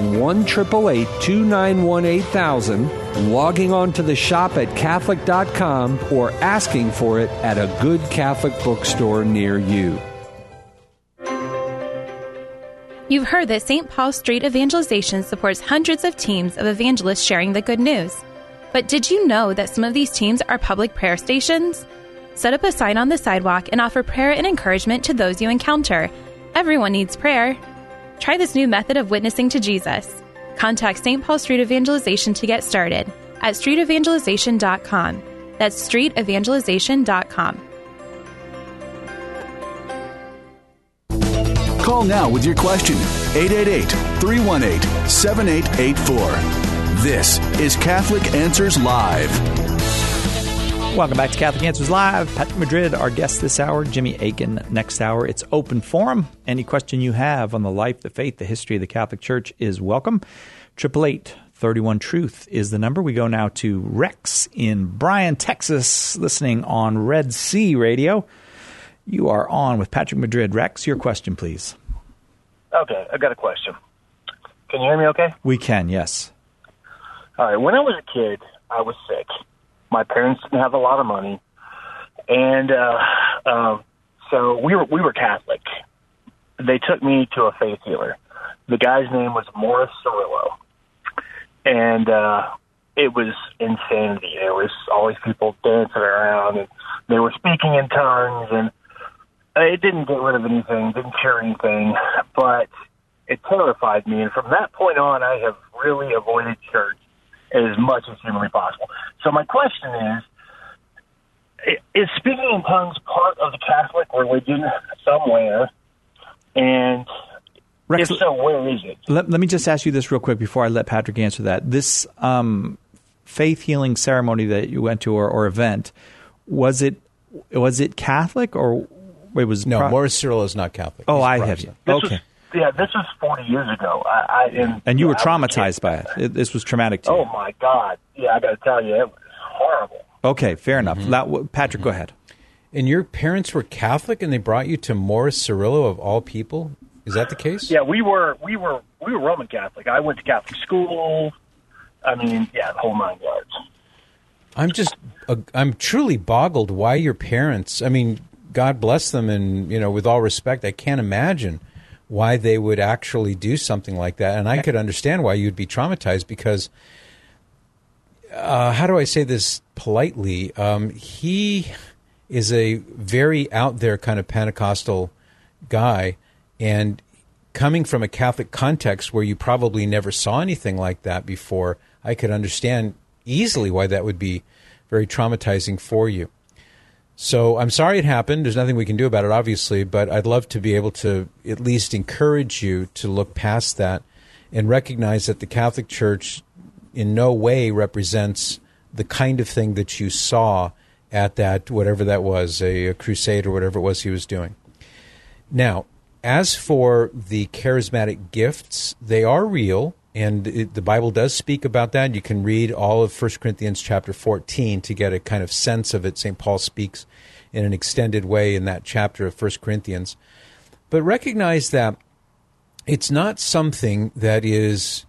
Speaker 5: 1-888-291-8000, logging on to the shop at Catholic.com, or asking for it at a good Catholic bookstore near you.
Speaker 17: You've heard that St. Paul Street Evangelization supports hundreds of teams of evangelists sharing the good news. But did you know that some of these teams are public prayer stations? Set up a sign on the sidewalk and offer prayer and encouragement to those you encounter. Everyone needs prayer. Try this new method of witnessing to Jesus. Contact St. Paul Street Evangelization to get started at streetevangelization.com. That's streetevangelization.com.
Speaker 1: Call now with your question. 888-318-7884. This is Catholic Answers Live.
Speaker 2: Welcome back to Catholic Answers Live. Patrick Madrid, our guest this hour. Jimmy Akin next hour. It's open forum. Any question you have on the life, the faith, the history of the Catholic Church is welcome. 888-31-TRUTH is the number. We go now to Rex in Bryan, Texas, listening on Red Sea Radio. You are on with Patrick Madrid. Rex, your question, please.
Speaker 18: Okay, I got a question. Can you hear me okay?
Speaker 2: We can, yes.
Speaker 18: All right, when I was a kid, I was sick. My parents didn't have a lot of money, and so we were Catholic. They took me to a faith healer. The guy's name was Morris Cirillo, and it was insanity. There was always people dancing around, and they were speaking in tongues, and it didn't get rid of anything, didn't cure anything, but it terrified me. And from that point on, I have really avoided church as much as humanly possible. So my question is speaking in tongues part of the Catholic religion somewhere? And Rex, if so, where is it?
Speaker 2: Let me just ask you this real quick before I let Patrick answer that. This faith healing ceremony that you went to or event, was it Catholic or it was...
Speaker 3: No, Morris Cirillo is not Catholic.
Speaker 2: Oh, I have you. Okay.
Speaker 18: This was 40 years ago.
Speaker 2: And you were traumatized by it. This was traumatic to you.
Speaker 18: Oh, my God. Yeah, I got to tell you, it was horrible.
Speaker 2: Okay, fair enough. Patrick, go ahead.
Speaker 3: And your parents were Catholic and they brought you to Morris Cirillo of all people? Is that the case?
Speaker 18: Yeah, we were Roman Catholic. I went to Catholic school. I mean, yeah, the whole 9 yards.
Speaker 3: I'm truly boggled why your parents, I mean, God bless them, and, with all respect, I can't imagine why they would actually do something like that. And I could understand why you'd be traumatized because, how do I say this politely? He is a very out there kind of Pentecostal guy, and coming from a Catholic context where you probably never saw anything like that before, I could understand easily why that would be very traumatizing for you. So I'm sorry it happened. There's nothing we can do about it, obviously, but I'd love to be able to at least encourage you to look past that and recognize that the Catholic Church in no way represents the kind of thing that you saw at that, whatever that was, a crusade or whatever it was he was doing. Now, as for the charismatic gifts, they are real, and the Bible does speak about that. You can read all of 1 Corinthians chapter 14 to get a kind of sense of it. St. Paul speaks in an extended way in that chapter of 1 Corinthians. But recognize that it's not something that is,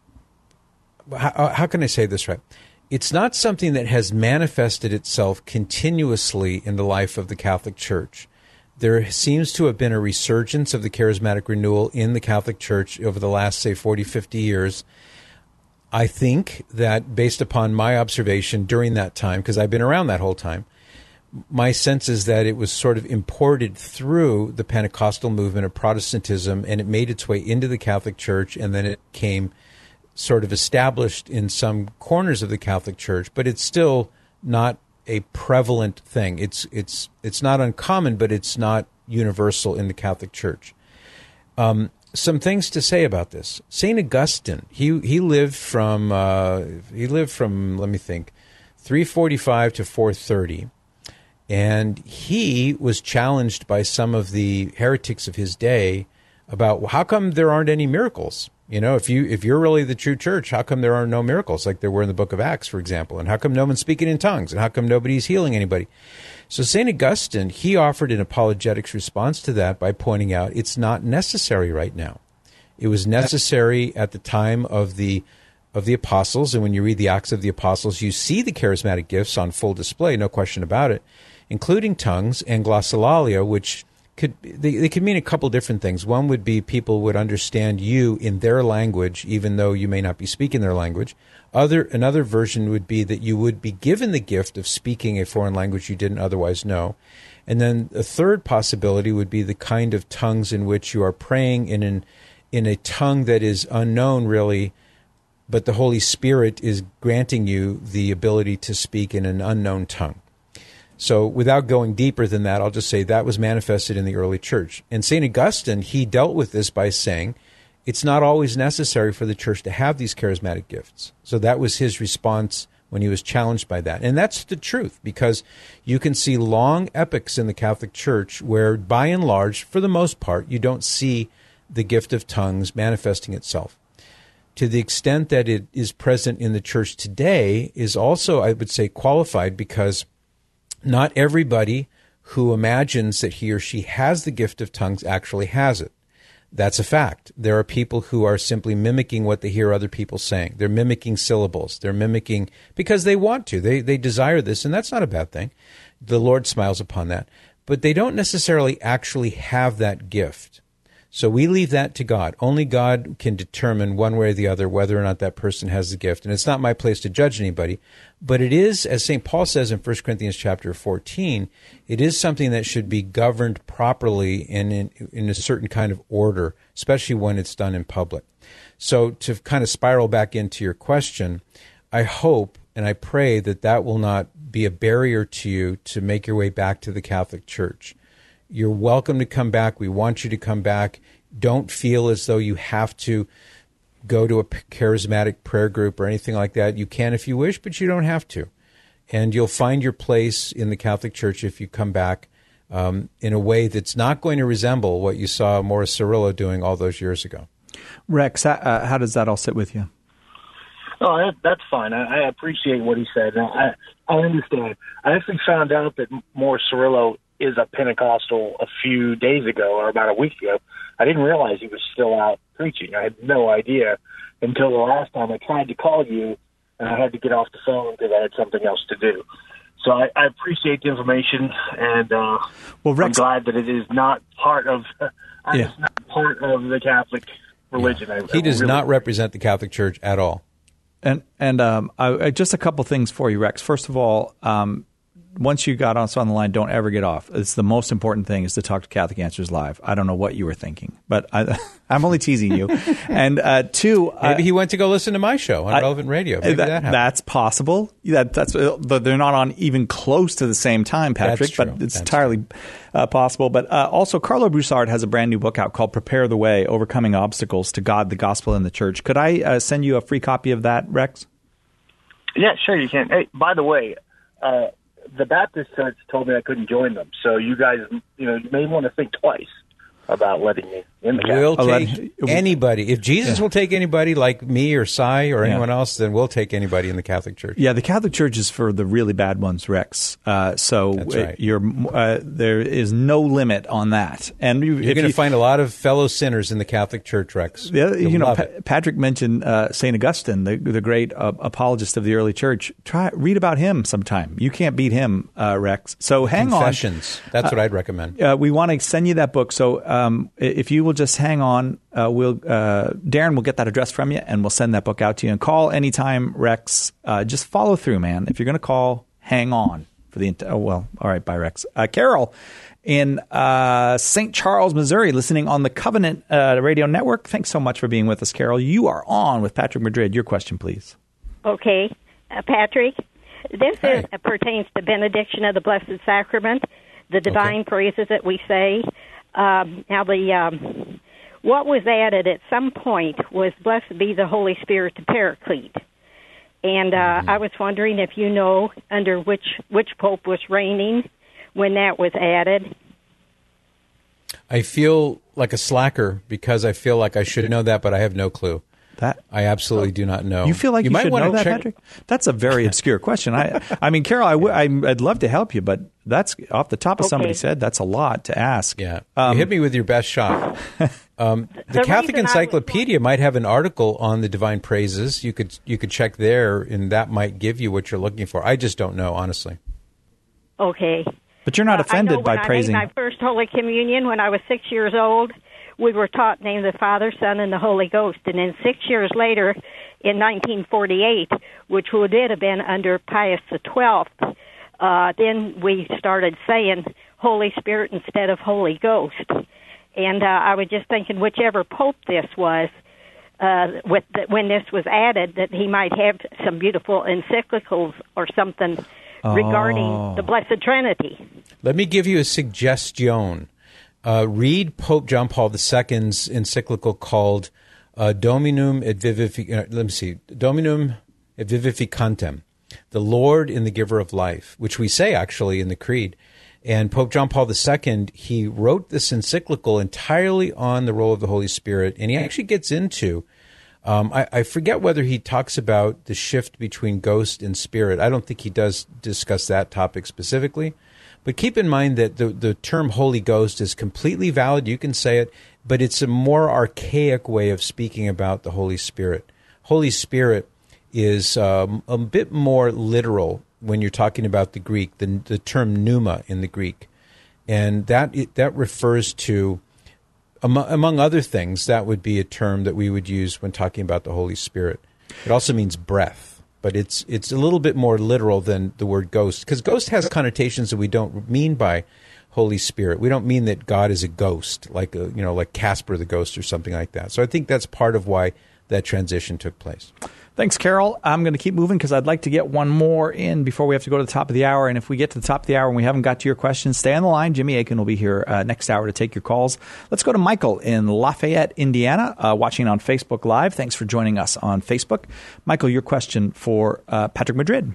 Speaker 3: how can I say this right? It's not something that has manifested itself continuously in the life of the Catholic Church. There seems to have been a resurgence of the charismatic renewal in the Catholic Church over the last, say, 40, 50 years. I think that based upon my observation during that time, because I've been around that whole time, my sense is that it was sort of imported through the Pentecostal movement of Protestantism, and it made its way into the Catholic Church, and then it came sort of established in some corners of the Catholic Church, but it's still not a prevalent thing. It's not uncommon, but it's not universal in the Catholic Church. some things to say about this. St. Augustine, he lived from let me think, 345 to 430, and he was challenged by some of the heretics of his day about how come there aren't any miracles. If you're really the true church, how come there are no miracles like there were in the book of Acts, for example? And how come no one's speaking in tongues? And how come nobody's healing anybody? So St. Augustine, he offered an apologetics response to that by pointing out it's not necessary right now. It was necessary at the time of the apostles, and when you read the Acts of the Apostles, you see the charismatic gifts on full display, no question about it, including tongues and glossolalia, which they could mean a couple different things. One would be people would understand you in their language, even though you may not be speaking their language. Another version would be that you would be given the gift of speaking a foreign language you didn't otherwise know. And then a third possibility would be the kind of tongues in which you are praying in a tongue that is unknown, really, but the Holy Spirit is granting you the ability to speak in an unknown tongue. So without going deeper than that, I'll just say that was manifested in the early church. And St. Augustine, he dealt with this by saying it's not always necessary for the church to have these charismatic gifts. So that was his response when he was challenged by that. And that's the truth, because you can see long epochs in the Catholic Church where, by and large, for the most part, you don't see the gift of tongues manifesting itself. To the extent that it is present in the church today is also, I would say, qualified, because not everybody who imagines that he or she has the gift of tongues actually has it. That's a fact. There are people who are simply mimicking what they hear other people saying. They're mimicking syllables. They're mimicking because they want to. They desire this, and that's not a bad thing. The Lord smiles upon that. But they don't necessarily actually have that gift. So we leave that to God. Only God can determine one way or the other whether or not that person has the gift. And it's not my place to judge anybody. But it is, as St. Paul says in 1 Corinthians chapter 14, it is something that should be governed properly and in a certain kind of order, especially when it's done in public. So to kind of spiral back into your question, I hope and I pray that that will not be a barrier to you to make your way back to the Catholic Church. You're welcome to come back. We want you to come back. Don't feel as though you have to go to a charismatic prayer group or anything like that. You can if you wish, but you don't have to. And you'll find your place in the Catholic Church if you come back in a way that's not going to resemble what you saw Morris Cerullo doing all those years ago.
Speaker 2: Rex, how does that all sit with you?
Speaker 18: Oh, that's fine. I appreciate what he said. I understand. I actually found out that Morris Cerullo is a Pentecostal a few days ago, or about a week ago. I didn't realize he was still out preaching. I had no idea until the last time I tried to call you, and I had to get off the phone because I had something else to do. So I appreciate the information, and Rex, I'm glad that it is not part of it's not part of the Catholic religion.
Speaker 3: Yeah. He does not represent the Catholic Church at all.
Speaker 2: And just a couple things for you, Rex. First of all, once you got us on the line, don't ever get off. It's the most important thing is to talk to Catholic Answers Live. I don't know what you were thinking, but I'm only teasing you. And two,
Speaker 3: maybe he went to go listen to my show on Relevant Radio. Maybe that happened. That's
Speaker 2: possible. But they're not on even close to the same time, Patrick. But it's entirely possible. But also, Carlo Broussard has a brand new book out called "Prepare the Way: Overcoming Obstacles to God, the Gospel, and the Church." Could I send you a free copy of that, Rex?
Speaker 18: Yeah, sure, you can. Hey, by the way, the Baptist Church told me I couldn't join them, so you guys, you may want to think twice about letting me in the
Speaker 3: We'll take anybody. If Jesus will take anybody like me or Cy or anyone else, then we'll take anybody in the Catholic Church.
Speaker 2: Yeah, the Catholic Church is for the really bad ones, Rex. So
Speaker 3: that's right.
Speaker 2: There is no limit on that. And
Speaker 3: you're going to find a lot of fellow sinners in the Catholic Church, Rex.
Speaker 2: Yeah, Patrick mentioned St. Augustine, the great apologist of the early church. Read about him sometime. You can't beat him, Rex. So hang
Speaker 3: Confessions. That's what I'd recommend.
Speaker 2: We want to send you that book. So if you will just hang on, Darren will get that address from you, and we'll send that book out to you. And call anytime, Rex. Just follow through, man. If you're going to call, hang on for the. All right, bye, Rex. Carol in St. Charles, Missouri, listening on the Covenant Radio Network. Thanks so much for being with us, Carol. You are on with Patrick Madrid. Your question, please.
Speaker 19: Okay, Patrick. This pertains to benediction of the Blessed Sacrament, the divine praises that we say. what was added at some point was "Blessed be the Holy Spirit, the Paraclete." And I was wondering if you know under which pope was reigning when that was added.
Speaker 3: I feel like a slacker because I feel like I should know that, but I have no clue.
Speaker 2: That
Speaker 3: I absolutely do not know.
Speaker 2: You feel like you
Speaker 3: might
Speaker 2: should
Speaker 3: want
Speaker 2: know
Speaker 3: to
Speaker 2: that,
Speaker 3: check.
Speaker 2: Patrick? That's a very obscure question. I mean, Carol, I'd love to help you, but that's off the top of somebody said. That's a lot to ask.
Speaker 3: Yeah, you hit me with your best shot. The Catholic Encyclopedia might have an article on the divine praises. You could check there, and that might give you what you're looking for. I just don't know, honestly.
Speaker 19: Okay.
Speaker 2: But you're not offended by praising.
Speaker 19: I made my first Holy Communion when I was 6 years old. We were taught the name of the Father, Son, and the Holy Ghost. And then 6 years later, in 1948, which would have been under Pius XII, then we started saying Holy Spirit instead of Holy Ghost. And I was just thinking, whichever pope this was, when this was added, that he might have some beautiful encyclicals or something regarding the Blessed Trinity.
Speaker 3: Let me give you a suggestion. Read Pope John Paul II's encyclical called Dominum et Vivificantem, the Lord and the Giver of Life, which we say actually in the Creed. And Pope John Paul II, he wrote this encyclical entirely on the role of the Holy Spirit, and he actually gets into, I forget whether he talks about the shift between ghost and spirit. I don't think he does discuss that topic specifically. But keep in mind that the term Holy Ghost is completely valid. You can say it, but it's a more archaic way of speaking about the Holy Spirit. Holy Spirit is a bit more literal when you're talking about the Greek, the term pneuma in the Greek. And that refers to, among other things, that would be a term that we would use when talking about the Holy Spirit. It also means breath. But it's a little bit more literal than the word ghost, because ghost has connotations that we don't mean by Holy Spirit. We don't mean that God is a ghost, like Casper the Ghost or something like that. So I think that's part of why that transition took place.
Speaker 2: Thanks, Carol. I'm going to keep moving because I'd like to get one more in before we have to go to the top of the hour. And if we get to the top of the hour and we haven't got to your questions, stay on the line. Jimmy Akin will be here next hour to take your calls. Let's go to Michael in Lafayette, Indiana, watching on Facebook Live. Thanks for joining us on Facebook. Michael, your question for Patrick Madrid.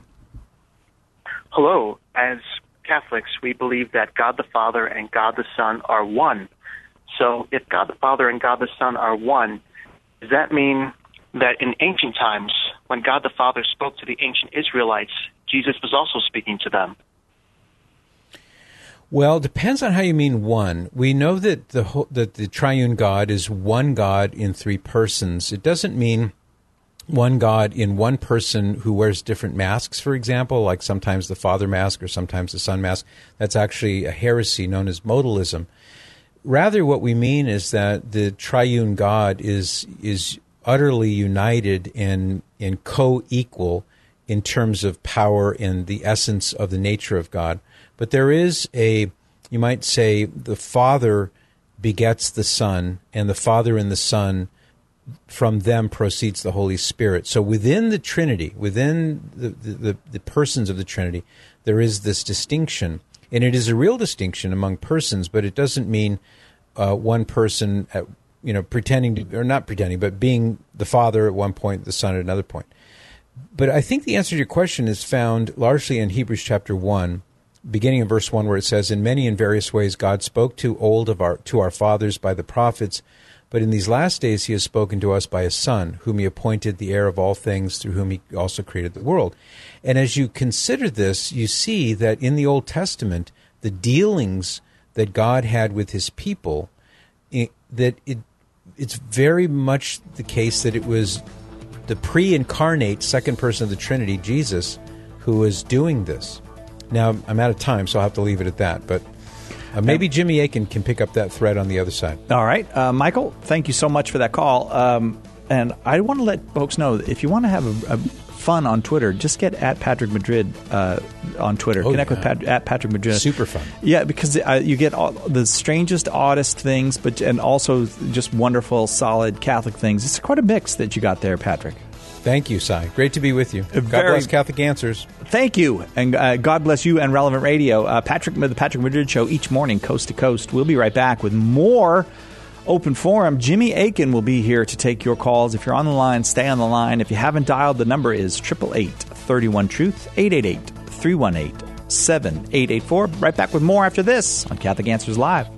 Speaker 20: Hello. As Catholics, we believe that God the Father and God the Son are one. So if God the Father and God the Son are one, does that mean that in ancient times, when God the Father spoke to the ancient Israelites, Jesus was also speaking to them?
Speaker 3: Well, it depends on how you mean one. We know that the triune God is one God in three persons. It doesn't mean one God in one person who wears different masks, for example, like sometimes the Father mask or sometimes the Son mask. That's actually a heresy known as modalism. Rather, what we mean is that the triune God is utterly united and co-equal in terms of power and the essence of the nature of God. But there is you might say, the Father begets the Son, and the Father and the Son, from them proceeds the Holy Spirit. So within the Trinity, within the persons of the Trinity, there is this distinction. And it is a real distinction among persons, but it doesn't mean one person pretending to, or not pretending, but being the Father at one point, the Son at another point. But I think the answer to your question is found largely in Hebrews chapter 1, beginning in verse 1, where it says, "In many and various ways God spoke to our fathers by the prophets, but in these last days he has spoken to us by his Son, whom he appointed the heir of all things, through whom he also created the world." And as you consider this, you see that in the Old Testament, the dealings that God had with his people, it's very much the case that it was the pre-incarnate second person of the Trinity, Jesus, who was doing this. Now, I'm out of time, so I'll have to leave it at that. But maybe Jimmy Akin can pick up that thread on the other side.
Speaker 2: All right. Michael, thank you so much for that call. And I want to let folks know that if you want to have a fun on Twitter, just get at Patrick Madrid on Twitter. Connect with at Patrick Madrid.
Speaker 3: Super fun.
Speaker 2: Yeah, because you get all the strangest, oddest things, and also just wonderful, solid Catholic things. It's quite a mix that you got there, Patrick.
Speaker 3: Thank you, Cy. Great to be with you. God bless Catholic Answers.
Speaker 2: Thank you. And God bless you and Relevant Radio. The Patrick Madrid Show each morning, coast to coast. We'll be right back with more open forum. Jimmy Akin will be here to take your calls. If you're on the line, stay on the line. If you haven't dialed, the number is 888-31-TRUTH, 888-318-7884. Right back with more after this on Catholic Answers Live.